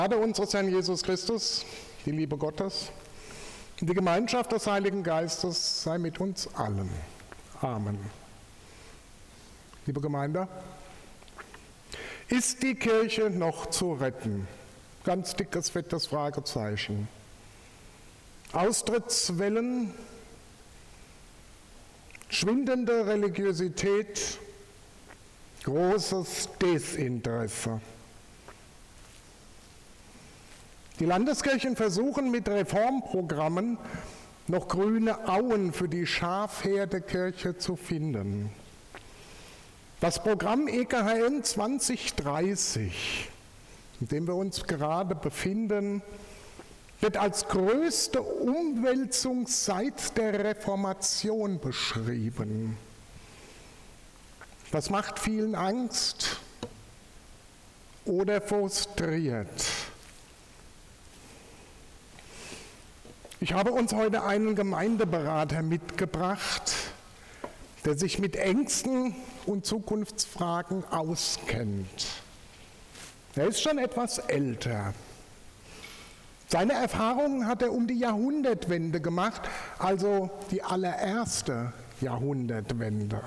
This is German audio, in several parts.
Gnade unseres Herrn Jesus Christus, die Liebe Gottes und die Gemeinschaft des Heiligen Geistes sei mit uns allen. Amen. Liebe Gemeinde, ist die Kirche noch zu retten? Ganz dickes, fettes Fragezeichen. Austrittswellen, schwindende Religiosität, großes Desinteresse. Die Landeskirchen versuchen mit Reformprogrammen noch grüne Auen für die Schafherdekirche zu finden. Das Programm EKHN 2030, in dem wir uns gerade befinden, wird als größte Umwälzung seit der Reformation beschrieben. Das macht vielen Angst oder frustriert. Ich habe uns heute einen Gemeindeberater mitgebracht, der sich mit Ängsten und Zukunftsfragen auskennt. Er ist schon etwas älter. Seine Erfahrungen hat er um die Jahrhundertwende gemacht, also die allererste Jahrhundertwende.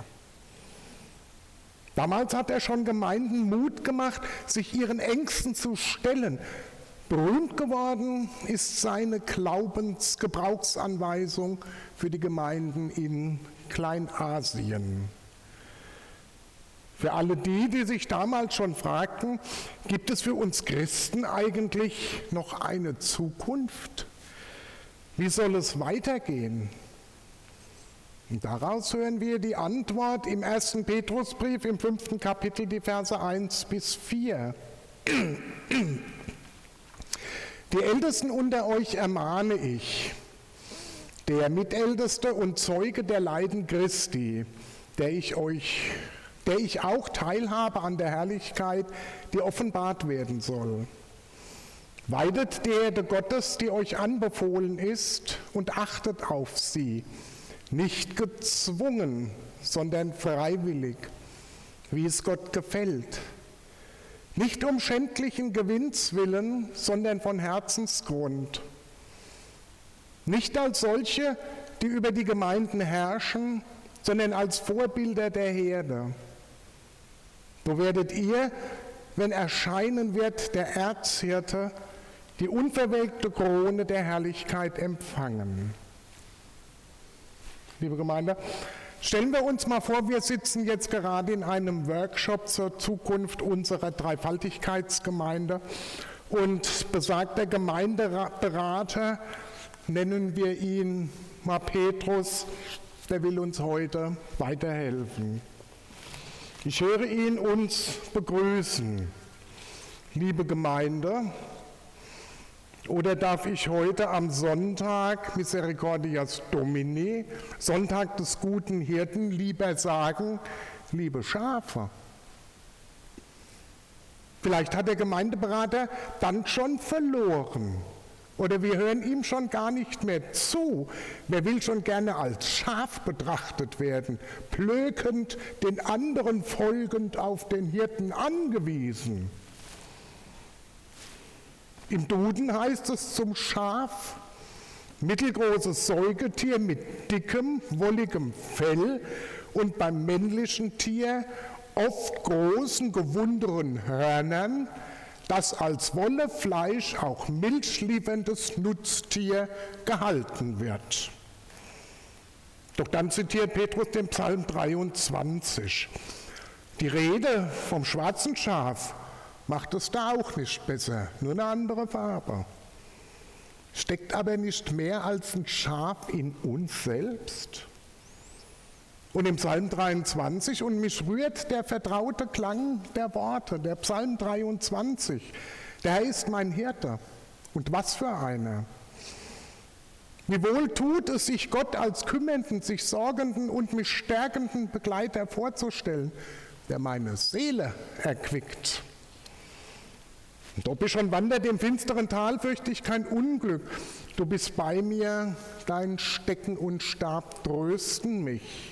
Damals hat er schon Gemeinden Mut gemacht, sich ihren Ängsten zu stellen. Berühmt geworden ist seine Glaubensgebrauchsanweisung für die Gemeinden in Kleinasien. Für alle die sich damals schon fragten, gibt es für uns Christen eigentlich noch eine Zukunft? Wie soll es weitergehen? Und daraus hören wir die Antwort im 1. Petrusbrief im 5. Kapitel, die Verse 1 bis 4. Die Ältesten unter euch ermahne ich, der Mitälteste und Zeuge der Leiden Christi, der ich auch teilhabe an der Herrlichkeit, die offenbart werden soll. Weidet die Herde Gottes, die euch anbefohlen ist, und achtet auf sie, nicht gezwungen, sondern freiwillig, wie es Gott gefällt. Nicht um schändlichen Gewinns willen, sondern von Herzensgrund. Nicht als solche, die über die Gemeinden herrschen, sondern als Vorbilder der Herde. So werdet ihr, wenn erscheinen wird der Erzhirte, die unverwelkte Krone der Herrlichkeit empfangen. Liebe Gemeinde, stellen wir uns mal vor, wir sitzen jetzt gerade in einem Workshop zur Zukunft unserer Dreifaltigkeitsgemeinde und besagter Gemeindeberater, nennen wir ihn mal Petrus, der will uns heute weiterhelfen. Ich höre ihn uns begrüßen. Liebe Gemeinde, oder darf ich heute am Sonntag, Misericordias Domini, Sonntag des guten Hirten, lieber sagen, liebe Schafe? Vielleicht hat der Gemeindeberater dann schon verloren. Oder wir hören ihm schon gar nicht mehr zu. Wer will schon gerne als Schaf betrachtet werden, plökend, den anderen folgend auf den Hirten angewiesen? Im Duden heißt es zum Schaf, mittelgroßes Säugetier mit dickem, wolligem Fell und beim männlichen Tier oft großen, gewundenen Hörnern, das als Wolle, Fleisch, auch Milch lieferndes Nutztier gehalten wird. Doch dann zitiert Petrus den Psalm 23. Die Rede vom schwarzen Schaf macht es da auch nicht besser, nur eine andere Farbe. Steckt aber nicht mehr als ein Schaf in uns selbst? Und im Psalm 23, und mich rührt der vertraute Klang der Worte, der Psalm 23, der Herr ist mein Hirte, und was für einer. Wie wohl tut es sich Gott als kümmernden, sich sorgenden und mich stärkenden Begleiter vorzustellen, der meine Seele erquickt. Und ob ich schon wandert im finsteren Tal, fürchte ich kein Unglück. Du bist bei mir, dein Stecken und Stab trösten mich.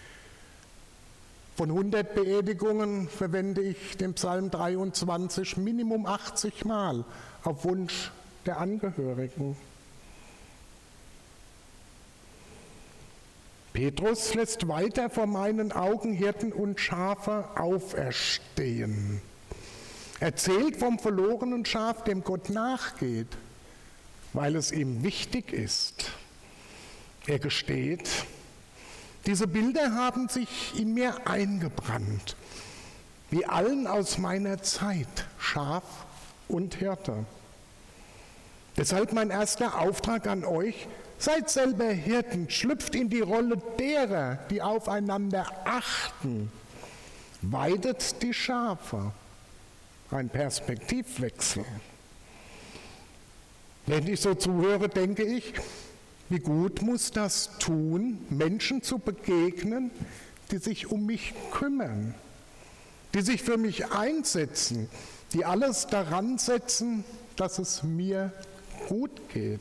Von 100 Beerdigungen verwende ich den Psalm 23 Minimum 80 Mal. auf Wunsch der Angehörigen. Petrus lässt weiter vor meinen Augen Hirten und Schafe auferstehen. Erzählt vom verlorenen Schaf, dem Gott nachgeht, weil es ihm wichtig ist. Er gesteht, diese Bilder haben sich in mir eingebrannt, wie allen aus meiner Zeit, Schaf und Hirte. Deshalb mein erster Auftrag an euch: Seid selber Hirten, schlüpft in die Rolle derer, die aufeinander achten. Weidet die Schafe. Ein Perspektivwechsel. Wenn ich so zuhöre, denke ich, wie gut muss das tun, Menschen zu begegnen, die sich um mich kümmern, die sich für mich einsetzen, die alles daran setzen, dass es mir gut geht.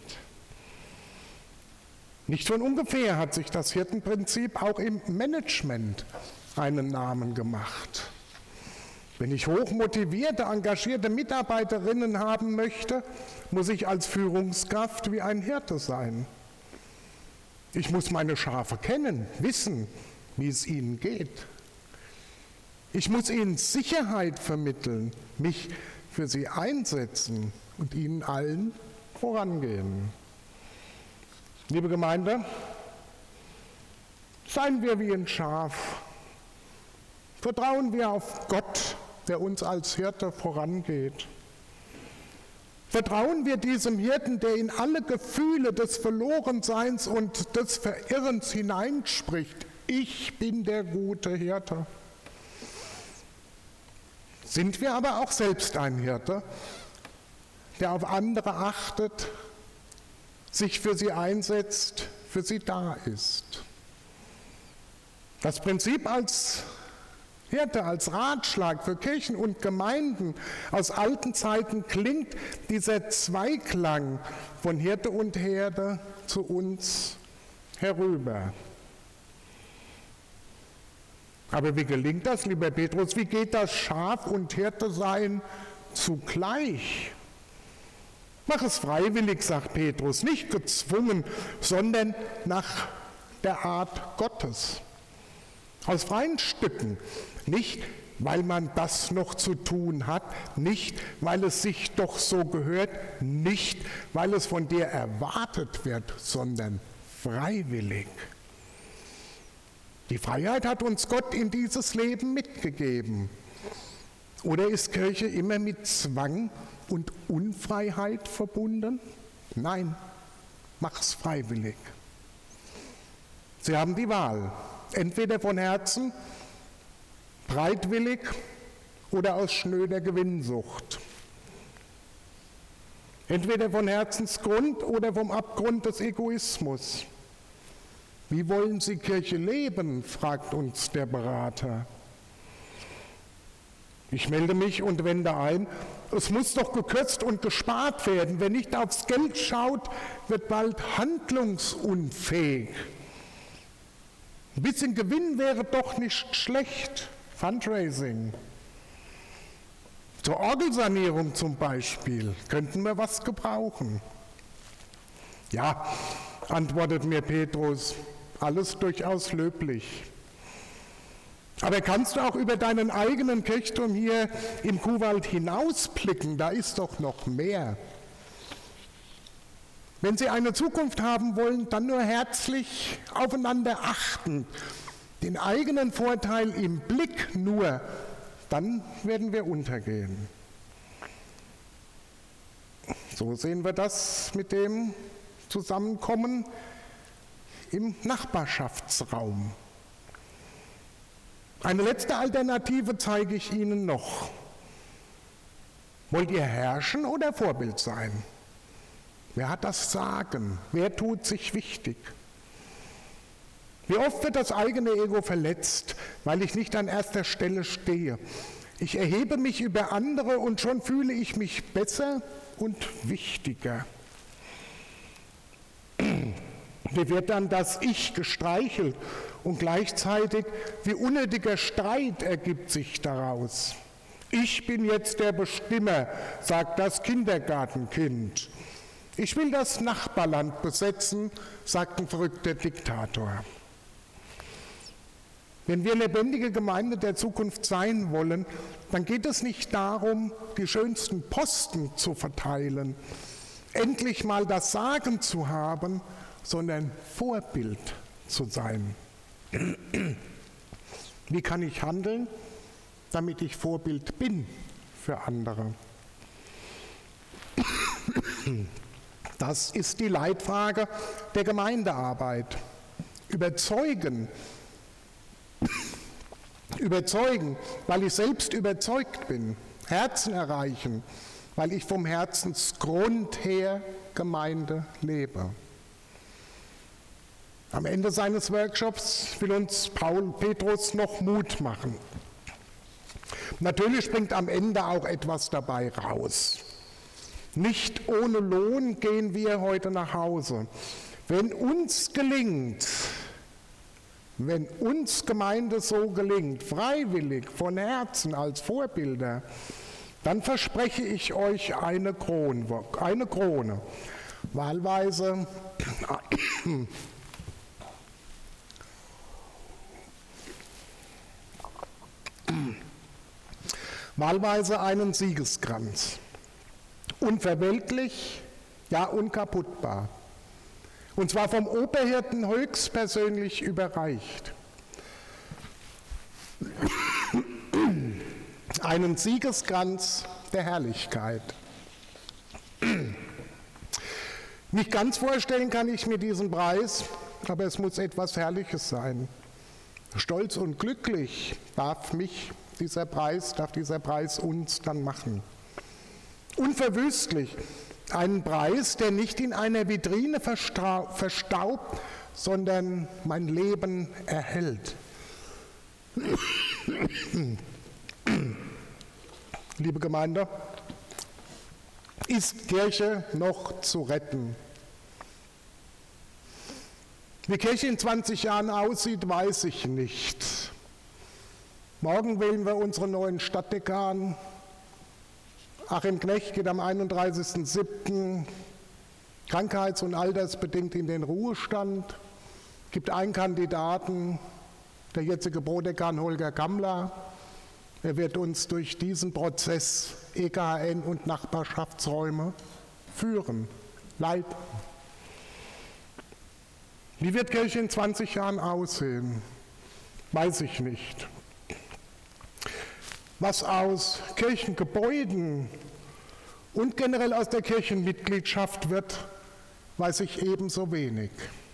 Nicht von ungefähr hat sich das Hirtenprinzip auch im Management einen Namen gemacht. Wenn ich hochmotivierte, engagierte Mitarbeiterinnen haben möchte, muss ich als Führungskraft wie ein Hirte sein. Ich muss meine Schafe kennen, wissen, wie es ihnen geht. Ich muss ihnen Sicherheit vermitteln, mich für sie einsetzen und ihnen allen vorangehen. Liebe Gemeinde, seien wir wie ein Schaf. Vertrauen wir auf Gott, der uns als Hirte vorangeht. Vertrauen wir diesem Hirten, der in alle Gefühle des Verlorenseins und des Verirrens hineinspricht. Ich bin der gute Hirte. Sind wir aber auch selbst ein Hirte, der auf andere achtet, sich für sie einsetzt, für sie da ist? Das Prinzip als Hirte, als Ratschlag für Kirchen und Gemeinden aus alten Zeiten klingt dieser Zweiklang von Hirte und Herde zu uns herüber. Aber wie gelingt das, lieber Petrus? Wie geht das Schaf- und Hirte-Sein zugleich? Mach es freiwillig, sagt Petrus, nicht gezwungen, sondern nach der Art Gottes. Aus freien Stücken, nicht weil man das noch zu tun hat, nicht weil es sich doch so gehört, nicht weil es von dir erwartet wird, sondern freiwillig. Die Freiheit hat uns Gott in dieses Leben mitgegeben. Oder ist Kirche immer mit Zwang und Unfreiheit verbunden? Nein, mach's freiwillig. Sie haben die Wahl, entweder von Herzen, bereitwillig oder aus schnöder Gewinnsucht. Entweder von Herzensgrund oder vom Abgrund des Egoismus. Wie wollen Sie Kirche leben, fragt uns der Berater. Ich melde mich und wende ein, es muss doch gekürzt und gespart werden. Wer nicht aufs Geld schaut, wird bald handlungsunfähig. Ein bisschen Gewinn wäre doch nicht schlecht. Fundraising. Zur Orgelsanierung zum Beispiel könnten wir was gebrauchen. Ja, antwortet mir Petrus, alles durchaus löblich. Aber kannst du auch über deinen eigenen Kirchturm hier im Kuhwald hinausblicken? Da ist doch noch mehr. Wenn Sie eine Zukunft haben wollen, dann nur herzlich aufeinander achten. Den eigenen Vorteil im Blick nur, dann werden wir untergehen. So sehen wir das mit dem Zusammenkommen im Nachbarschaftsraum. Eine letzte Alternative zeige ich Ihnen noch. Wollt ihr herrschen oder Vorbild sein? Wer hat das Sagen? Wer tut sich wichtig? Wie oft wird das eigene Ego verletzt, weil ich nicht an erster Stelle stehe. Ich erhebe mich über andere und schon fühle ich mich besser und wichtiger. Wie wird dann das Ich gestreichelt und gleichzeitig wie unnötiger Streit ergibt sich daraus. Ich bin jetzt der Bestimmer, sagt das Kindergartenkind. Ich will das Nachbarland besetzen, sagt ein verrückter Diktator. Wenn wir lebendige Gemeinde der Zukunft sein wollen, dann geht es nicht darum, die schönsten Posten zu verteilen, endlich mal das Sagen zu haben, sondern Vorbild zu sein. Wie kann ich handeln, damit ich Vorbild bin für andere? Das ist die Leitfrage der Gemeindearbeit. Überzeugen, weil ich selbst überzeugt bin. Herzen erreichen, weil ich vom Herzensgrund her Gemeinde lebe. Am Ende seines Workshops will uns Petrus noch Mut machen. Natürlich bringt am Ende auch etwas dabei raus. Nicht ohne Lohn gehen wir heute nach Hause. Wenn uns Gemeinde so gelingt, freiwillig, von Herzen als Vorbilder, dann verspreche ich euch eine Krone. Wahlweise einen Siegeskranz. Unverweltlich, ja unkaputtbar. Und zwar vom Oberhirten höchstpersönlich überreicht. Einen Siegeskranz der Herrlichkeit. Nicht ganz vorstellen kann ich mir diesen Preis, aber es muss etwas Herrliches sein. Stolz und glücklich darf dieser Preis uns dann machen. Unverwüstlich, einen Preis, der nicht in einer Vitrine verstaubt, sondern mein Leben erhält. Liebe Gemeinde, ist Kirche noch zu retten? Wie Kirche in 20 Jahren aussieht, weiß ich nicht. Morgen wählen wir unseren neuen Stadtdekan. Achim Knecht geht am 31.07. krankheits- und altersbedingt in den Ruhestand. Es gibt einen Kandidaten, der jetzige Prodekan Holger Kammler. Er wird uns durch diesen Prozess EKHN und Nachbarschaftsräume führen, leiten. Wie wird Kirche in 20 Jahren aussehen? Weiß ich nicht. Was aus Kirchengebäuden und generell aus der Kirchenmitgliedschaft wird, weiß ich ebenso wenig.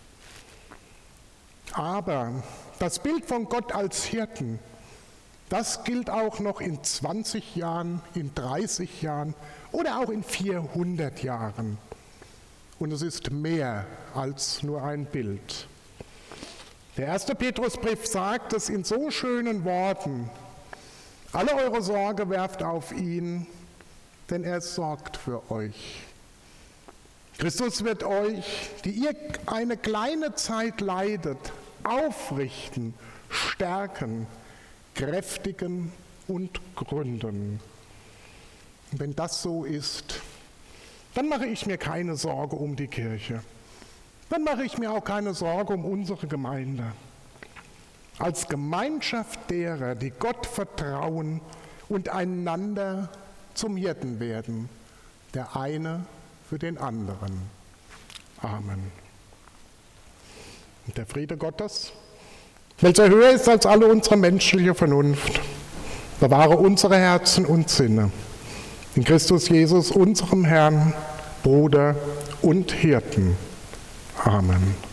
Aber das Bild von Gott als Hirten, das gilt auch noch in 20 Jahren, in 30 Jahren oder auch in 400 Jahren. Und es ist mehr als nur ein Bild. Der erste Petrusbrief sagt es in so schönen Worten: Alle eure Sorge werft auf ihn, denn er sorgt für euch. Christus wird euch, die ihr eine kleine Zeit leidet, aufrichten, stärken, kräftigen und gründen. Und wenn das so ist, dann mache ich mir keine Sorge um die Kirche. Dann mache ich mir auch keine Sorge um unsere Gemeinde. Als Gemeinschaft derer, die Gott vertrauen und einander zum Hirten werden, der eine für den anderen. Amen. Und der Friede Gottes, welcher höher ist als alle unsere menschliche Vernunft, bewahre unsere Herzen und Sinne in Christus Jesus, unserem Herrn, Bruder und Hirten. Amen.